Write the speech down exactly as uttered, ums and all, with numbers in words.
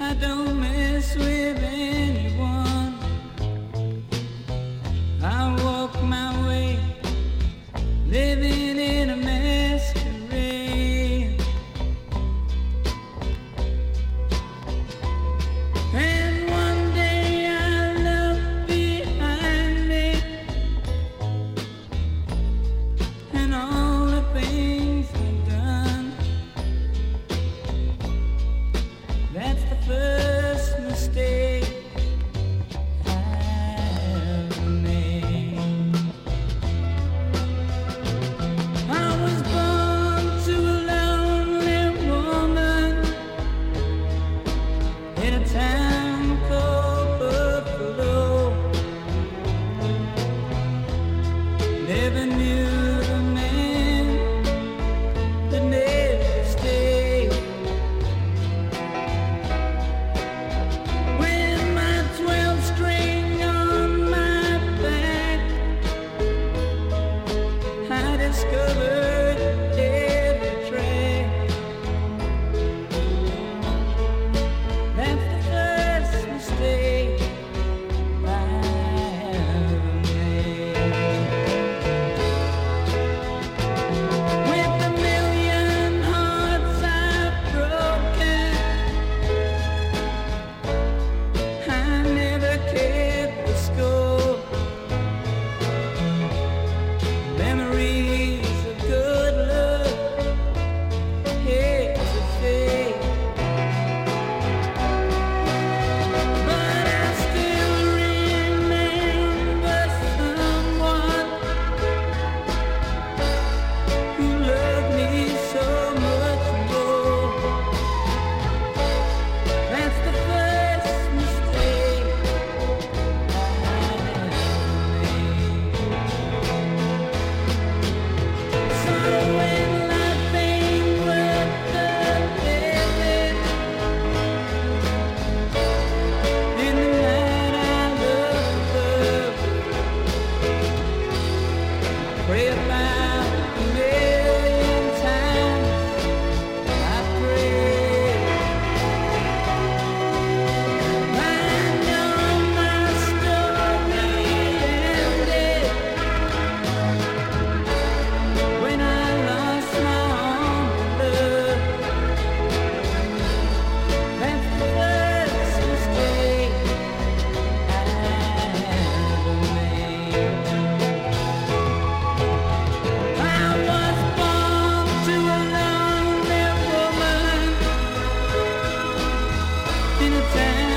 I don't mess with anyone. I walk my way, living in a masquerade. And one day I look behind me, and all the things I've done. That's the first mistake I ever made. I was born to a lonely woman in a town called Buffalo. Never knew the man that never stayed. With my twelve string on my back, I discovered every track. That's the first mistake I ever made. With a million hearts I've broken, I never kept the score. Memories of good love, hesitate. But I still remember someone who loved me so much more. That's the first mistake I ever made. So when life ain't worth the living, in the night I look up, pray about a million times. I pray. I know my story ended when I lost my own love. That's the first mistake I ever made. I was born to a lonely woman in a town